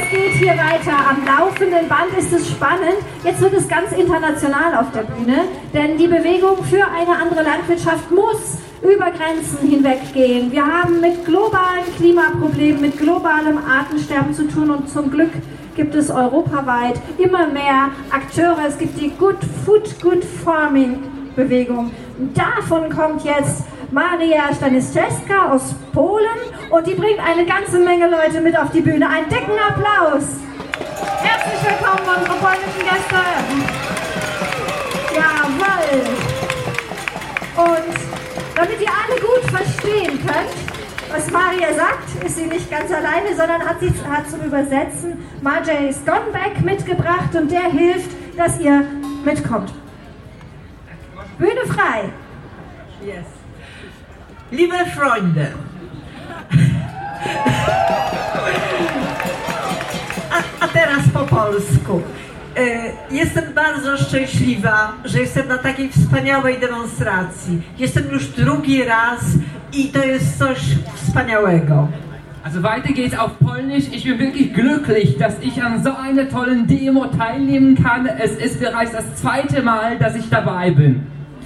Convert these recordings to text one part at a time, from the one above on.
es geht hier weiter. Am laufenden Band ist es spannend. Jetzt wird es ganz international auf der Bühne, denn die Bewegung für eine andere Landwirtschaft muss über Grenzen hinweggehen. Wir haben mit globalen Klimaproblemen, mit globalem Artensterben zu tun und zum Glück gibt es europaweit immer mehr Akteure. Es gibt die Good Food, Good Farming Bewegung. Davon kommt jetzt Maria Staniszewska aus Polen und die bringt eine ganze Menge Leute mit auf die Bühne. Einen dicken Applaus! Herzlich willkommen, unsere polnischen Gäste! Jawohl! Und damit ihr alle gut verstehen könnt, was Maria sagt, ist sie nicht ganz alleine, sondern hat zum Übersetzen Maciej Skonbeck mitgebracht und der hilft, dass ihr mitkommt. Bühne frei! Yes. Liebe Freunde, a teraz po polsku. Jestem bardzo szczęśliwa, że jestem na takiej wspaniałej demonstracji. Jestem już drugi raz i to jest coś wspaniałego. Also weiter geht's auf Polnisch. Ich bin wirklich glücklich, dass ich an so einer tollen Demo teilnehmen kann. Es ist bereits das zweite Mal, dass ich dabei bin.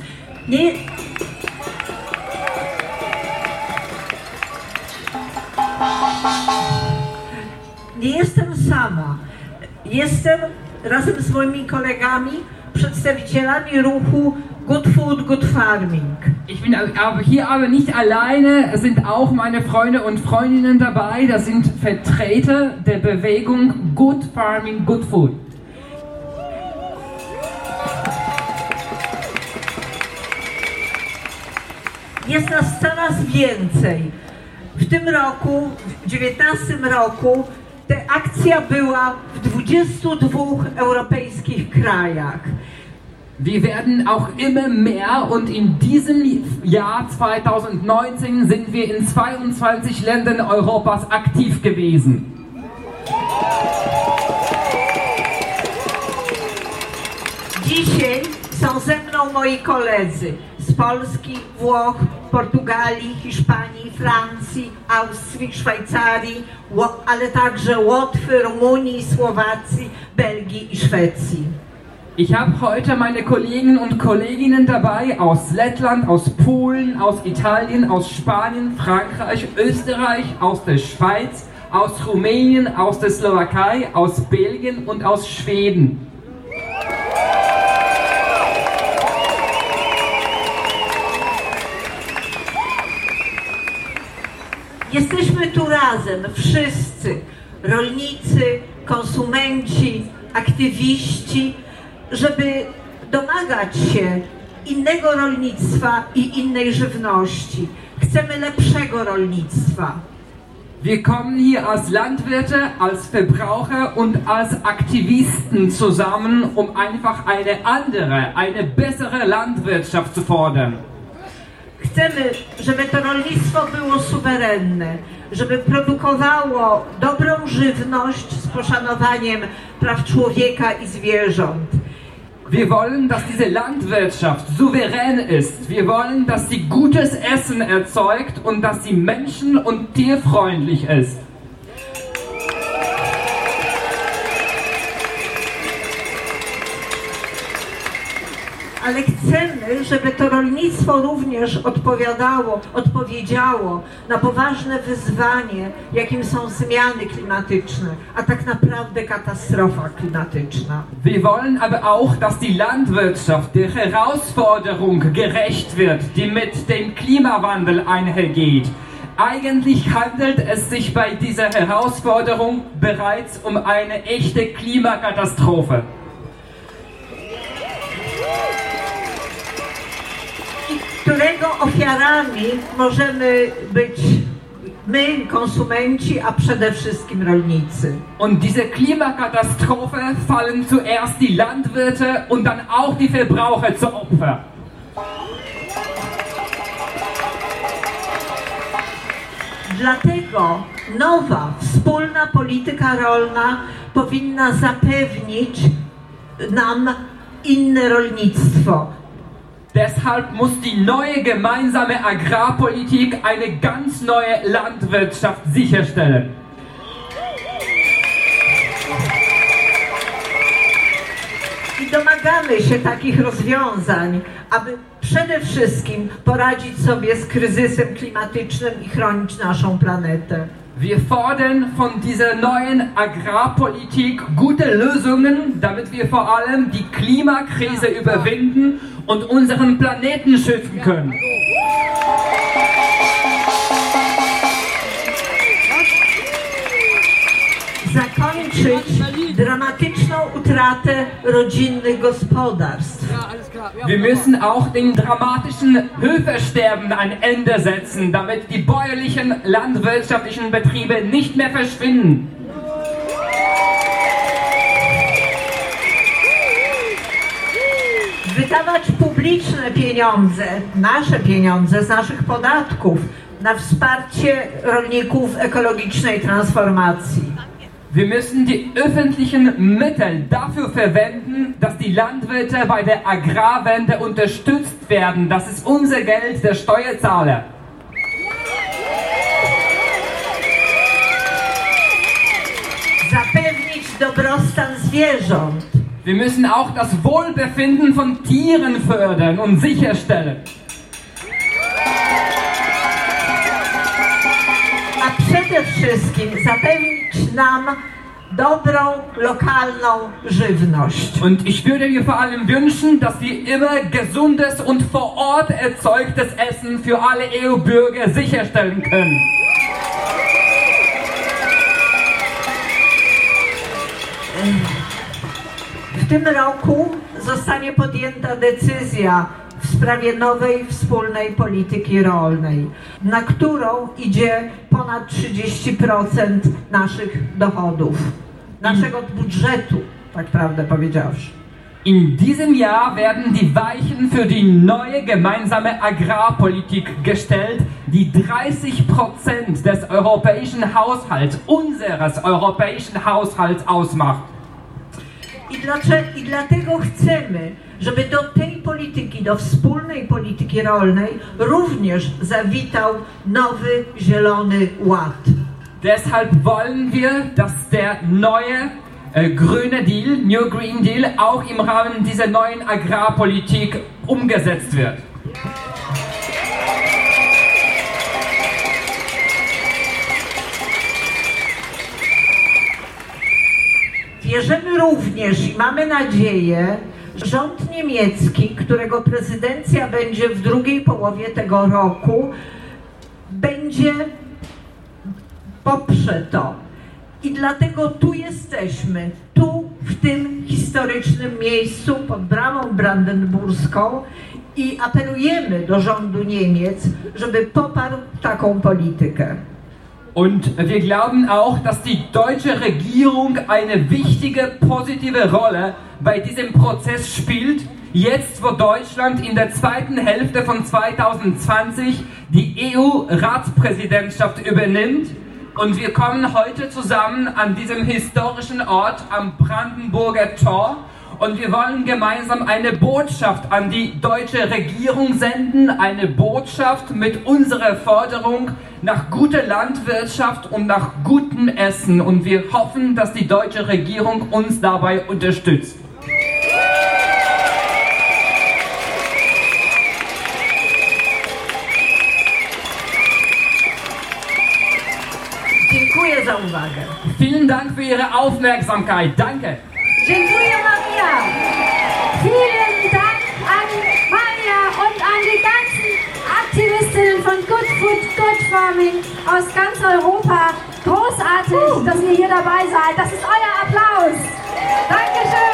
Nie jestem sama. Jestem razem z moimi kolegami, przedstawicielami ruchu Good Food, Good Farming. Ich bin hier aber nicht alleine. Es sind auch meine Freunde und Freundinnen dabei. Das sind Vertreter der Bewegung Good Farming, Good Food. Jest nas coraz więcej. W tym roku, w 2019 roku, ta akcja była w 22 europejskich krajach. Wir werden auch immer mehr und in diesem Jahr 2019 sind wir in 22 Ländern Europas aktiv gewesen. Dzisiaj są ze mną moi koledzy z Polski, Włoch, Portugalii, Hiszpanii, Francji, Austrii, Szwajcarii, ale także Łotwy, Rumunii, Słowacji, Belgii i Szwecji. Ich habe heute meine Kollegen und Kolleginnen dabei aus Lettland, aus Polen, aus Italien, aus Spanien, Frankreich, Österreich, aus der Schweiz, aus Rumänien, aus der Slowakei, aus Belgien und aus Schweden. Jesteśmy tu razem, wszyscy, rolnicy, konsumenci, aktywiści, żeby domagać się innego rolnictwa i innej żywności. Chcemy lepszego rolnictwa. Wir kommen hier als Landwirte, als Verbraucher und als Aktivisten zusammen, um einfach eine andere, eine bessere Landwirtschaft zu fordern. Chcemy, żeby to rolnictwo było suwerenne, żeby produkowało dobrą żywność z poszanowaniem praw człowieka i zwierząt. Wir wollen, dass diese Landwirtschaft souverän ist. Wir wollen, dass sie gutes Essen erzeugt und dass sie menschen- und tierfreundlich ist. Ale chcemy, żeby to rolnictwo również odpowiedziało na poważne wyzwanie, jakim są zmiany klimatyczne, a tak naprawdę katastrofa klimatyczna. Wir wollen aber auch, dass die Landwirtschaft der Herausforderung gerecht wird, die mit dem Klimawandel einhergeht. Eigentlich handelt es sich bei dieser Herausforderung bereits um eine echte Klimakatastrophe. Którego ofiarami możemy być my, konsumenci, a przede wszystkim rolnicy. Und diese Klimakatastrophe fallen zuerst die Landwirte und dann auch die Verbraucher zu Opfer. Dlatego nowa, wspólna polityka rolna powinna zapewnić nam inne rolnictwo. Deshalb muss die neue gemeinsame Agrarpolitik eine ganz neue Landwirtschaft sicherstellen. I domagamy się takich rozwiązań, aby przede wszystkim poradzić sobie z kryzysem klimatycznym i chronić naszą planetę. Wir fordern von dieser neuen Agrarpolitik gute Lösungen, damit wir vor allem die Klimakrise überwinden und unseren Planeten schützen können. Zakończyć dramatyczną utratę rodzinnych gospodarstw. Wir müssen auch dem dramatischen Höfersterben ein Ende setzen, damit die bäuerlichen landwirtschaftlichen Betriebe nicht mehr verschwinden. Wydawać publiczne pieniądze, nasze pieniądze z naszych podatków na wsparcie rolników ekologicznej transformacji. Wir müssen die öffentlichen Mittel dafür verwenden, dass die Landwirte bei der Agrarwende unterstützt werden. Das ist unser Geld der Steuerzahler. Zapewnić dobrostan zwierząt. Wir müssen auch das Wohlbefinden von Tieren fördern und sicherstellen. A przede wszystkim zapewnić nam dobrą, lokalną żywność. Und ich würde mir vor allem wünschen, dass wir immer gesundes und vor Ort erzeugtes Essen für alle EU-Bürger sicherstellen können. W tym roku zostanie podjęta decyzja w sprawie nowej wspólnej polityki rolnej, na którą idzie ponad 30% naszych dochodów, naszego budżetu, tak prawdę powiedziawszy. In diesem Jahr werden die Weichen für die neue gemeinsame Agrarpolitik gestellt, die 30% des europäischen Haushalts, unseres europäischen Haushalts ausmacht. I dlatego chcemy, żeby do tej polityki, do wspólnej polityki rolnej również zawitał nowy Zielony Ład. Deshalb wollen wir, dass der neue grüne Deal, New Green Deal, auch im Rahmen dieser neuen Agrarpolitik umgesetzt wird. Wierzymy również i mamy nadzieję, że rząd niemiecki, którego prezydencja będzie w drugiej połowie tego roku, poprze to. I dlatego tu jesteśmy, tu w tym historycznym miejscu pod bramą brandenburską i apelujemy do rządu Niemiec, żeby poparł taką politykę. Und wir glauben auch, dass die deutsche Regierung eine wichtige, positive Rolle bei diesem Prozess spielt, jetzt wo Deutschland in der zweiten Hälfte von 2020 die EU-Ratspräsidentschaft übernimmt. Und wir kommen heute zusammen an diesem historischen Ort am Brandenburger Tor und wir wollen gemeinsam eine Botschaft an die deutsche Regierung senden, eine Botschaft mit unserer Forderung nach guter Landwirtschaft und nach gutem Essen und wir hoffen, dass die deutsche Regierung uns dabei unterstützt. Dziękuję za uwagę. Vielen Dank für Ihre Aufmerksamkeit. Danke. Dziękuję, Maria. Vielen Dank an Maria und an die ganzen Aktivistinnen von Good Food, Good Farming aus ganz Europa. Großartig, dass ihr hier dabei seid. Das ist euer Applaus. Dankeschön.